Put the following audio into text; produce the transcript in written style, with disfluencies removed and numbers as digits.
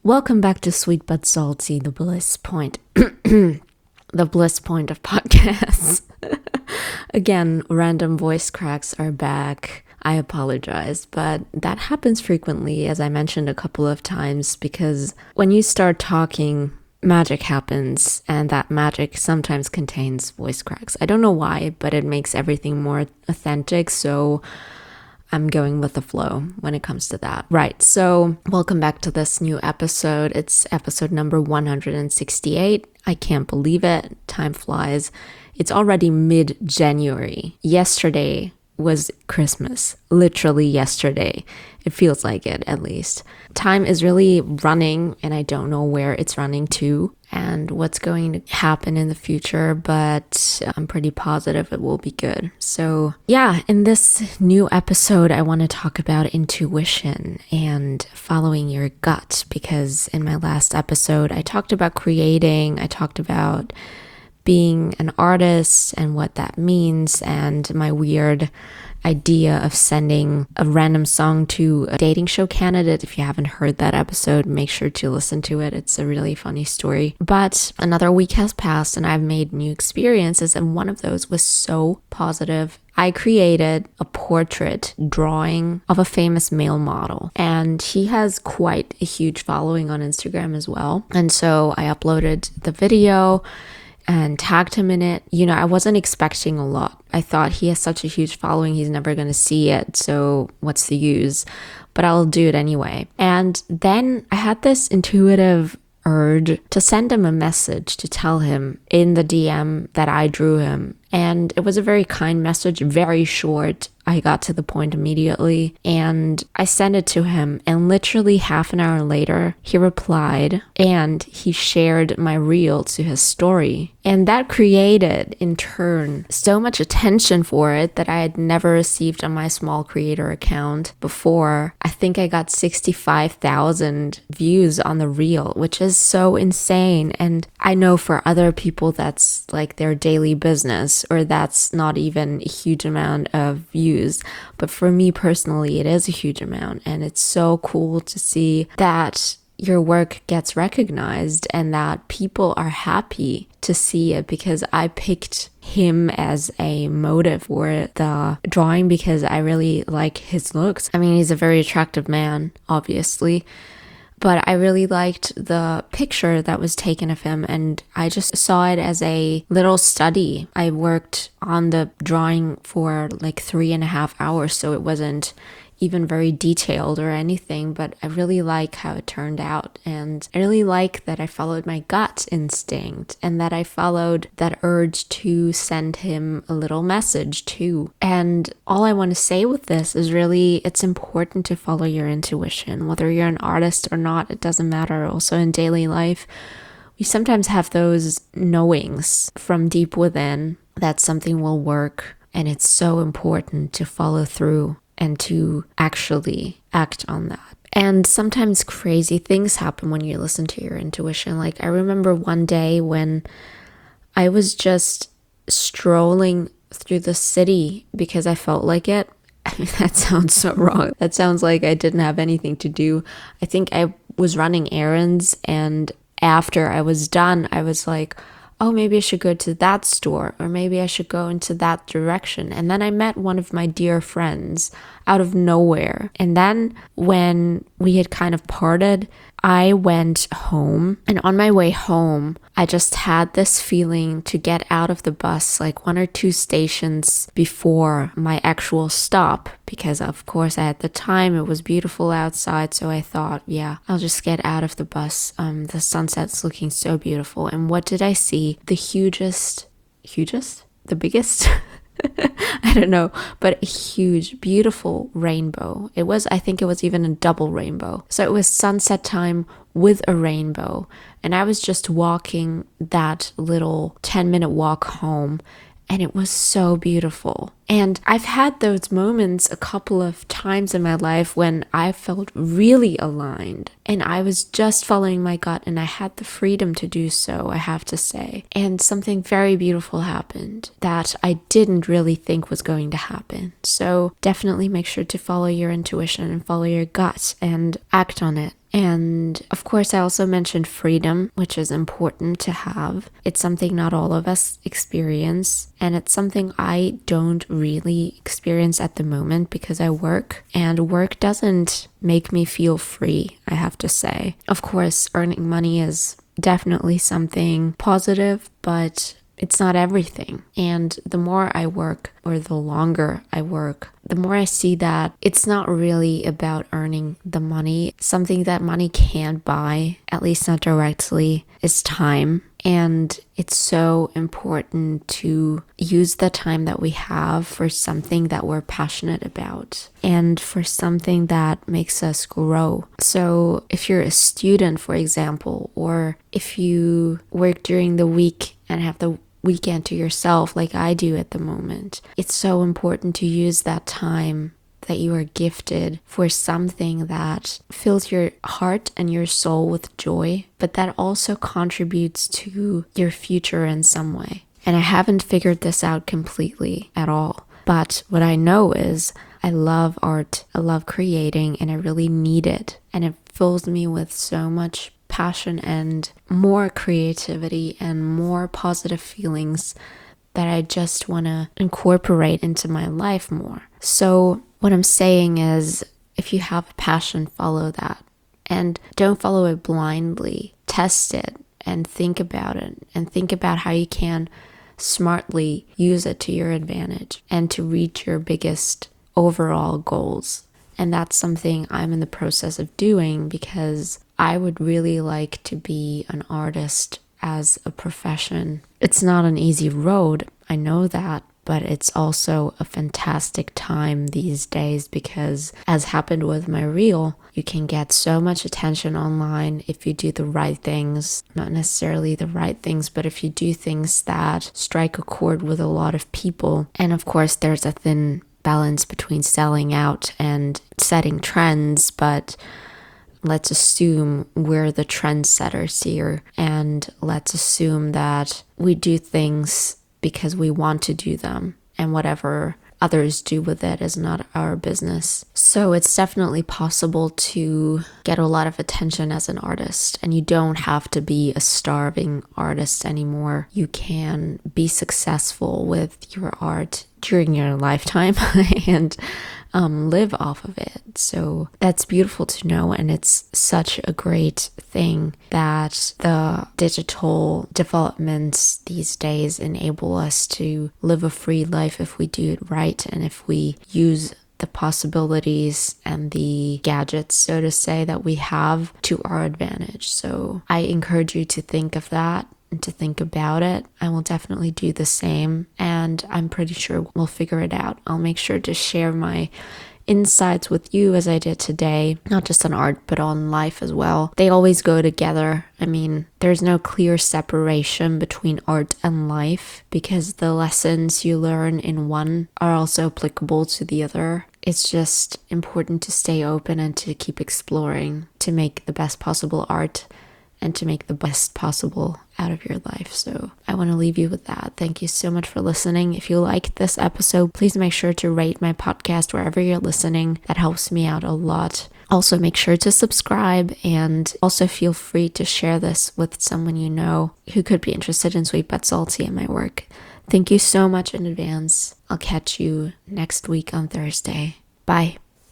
Welcome back to Sweet But Salty, the bliss point. The bliss point of podcasts. Again, random voice cracks are back. I apologize, but that happens frequently, as I mentioned a couple of times, because when you start talking, magic happens, and that magic sometimes contains voice cracks. I don't know why, but it makes everything more authentic, so I'm going with the flow when it comes to that. Right, so welcome back to this new episode. It's episode number 168. I can't believe it. Time flies. It's already mid-January. Yesterday was Christmas. Literally yesterday. It feels like it, at least. Time is really running, and I don't know where it's running to and what's going to happen in the future, but I'm pretty positive it will be good. So yeah, in this new episode, I want to talk about intuition and following your gut, because in my last episode, I talked about creating, I talked about being an artist and what that means, and my weird idea of sending a random song to a dating show candidate. If you haven't heard that episode, make sure to listen to it. It's a really funny story. But another week has passed and I've made new experiences, and one of those was so positive. I created a portrait drawing of a famous male model, and he has quite a huge following on Instagram as well. And so I uploaded the video and tagged him in it. You know, I wasn't expecting a lot. I thought he has such a huge following, he's never going to see it, so what's the use? But I'll do it anyway. And then I had this intuitive urge to send him a message to tell him in the DM that I drew him. And it was a very kind message, very short. I got to the point immediately and I sent it to him, and literally half an hour later he replied and he shared my reel to his story. And that created in turn so much attention for it that I had never received on my small creator account before. I think I got 65,000 views on the reel, which is so insane. And I know for other people that's like their daily business, or that's not even a huge amount of views. But for me personally, it is a huge amount, and it's so cool to see that your work gets recognized and that people are happy to see it, because I picked him as a motive for the drawing because I really like his looks. I mean, he's a very attractive man, obviously. But I really liked the picture that was taken of him, and I just saw it as a little study. I worked on the drawing for like 3.5 hours, so it wasn't even very detailed or anything, but I really like how it turned out. And I really like that I followed my gut instinct and that I followed that urge to send him a little message too. And all I want to say with this is really, it's important to follow your intuition. Whether you're an artist or not, it doesn't matter. Also in daily life, we sometimes have those knowings from deep within that something will work, and it's so important to follow through and to actually act on that. And sometimes crazy things happen when you listen to your intuition. Like I remember one day when I was just strolling through the city because I felt like it. I mean, that sounds so wrong. That sounds like I didn't have anything to do. I think I was running errands, and after I was done, I was like, oh, maybe I should go to that store, or maybe I should go into that direction. And then I met one of my dear friends out of nowhere. And then when we had kind of parted, I went home, and on my way home, I just had this feeling to get out of the bus like 1 or 2 stations before my actual stop, because of course at the time it was beautiful outside, so I thought, yeah, I'll just get out of the bus. The sunset's looking so beautiful. And what did I see? The hugest? The biggest? I don't know, but a huge, beautiful rainbow. I think it was even a double rainbow. So it was sunset time with a rainbow. And I was just walking that little 10-minute walk home, and it was so beautiful. And I've had those moments a couple of times in my life when I felt really aligned and I was just following my gut, and I had the freedom to do so, I have to say. And something very beautiful happened that I didn't really think was going to happen. So definitely make sure to follow your intuition and follow your gut and act on it. And of course, I also mentioned freedom, which is important to have. It's something not all of us experience, and it's something I don't really experience at the moment because I work, and work doesn't make me feel free, I have to say. Of course, earning money is definitely something positive, but it's not everything. And the more I work, or the longer I work, the more I see that it's not really about earning the money. Something that money can't buy, at least not directly, is time. And it's so important to use the time that we have for something that we're passionate about and for something that makes us grow. So if you're a student, for example, or if you work during the week and have the weekend to yourself like I do at the moment, it's so important to use that time that you are gifted for something that fills your heart and your soul with joy, but that also contributes to your future in some way. And I haven't figured this out completely at all. But what I know is I love art, I love creating, and I really need it. And it fills me with so much passion and more creativity and more positive feelings that I just want to incorporate into my life more. So what I'm saying is, if you have a passion, follow that. And don't follow it blindly. Test it and think about it. And think about how you can smartly use it to your advantage and to reach your biggest overall goals. And that's something I'm in the process of doing because I would really like to be an artist as a profession. It's not an easy road, I know that, but it's also a fantastic time these days because, as happened with my reel, you can get so much attention online if you do the right things. Not necessarily the right things, but if you do things that strike a chord with a lot of people. And of course, there's a thin balance between selling out and setting trends, but let's assume we're the trendsetters here, and let's assume that we do things because we want to do them, and whatever others do with it is not our business. So it's definitely possible to get a lot of attention as an artist, and you don't have to be a starving artist anymore. You can be successful with your art during your lifetime and live off of it. So that's beautiful to know, and it's such a great thing that the digital developments these days enable us to live a free life if we do it right and if we use the possibilities and the gadgets, so to say, that we have to our advantage. So I encourage you to think of that and to think about it. I will definitely do the same, and I'm pretty sure we'll figure it out. I'll make sure to share my insights with you as I did today, not just on art, but on life as well. They always go together. I mean, there's no clear separation between art and life because the lessons you learn in one are also applicable to the other. It's just important to stay open and to keep exploring, to make the best possible art and to make the best possible out of your life. So I want to leave you with that. Thank you so much for listening. If you liked this episode, please make sure to rate my podcast wherever you're listening. That helps me out a lot. Also, make sure to subscribe, and also feel free to share this with someone you know who could be interested in Sweet But Salty and my work. Thank you so much in advance. I'll catch you next week on Thursday. Bye.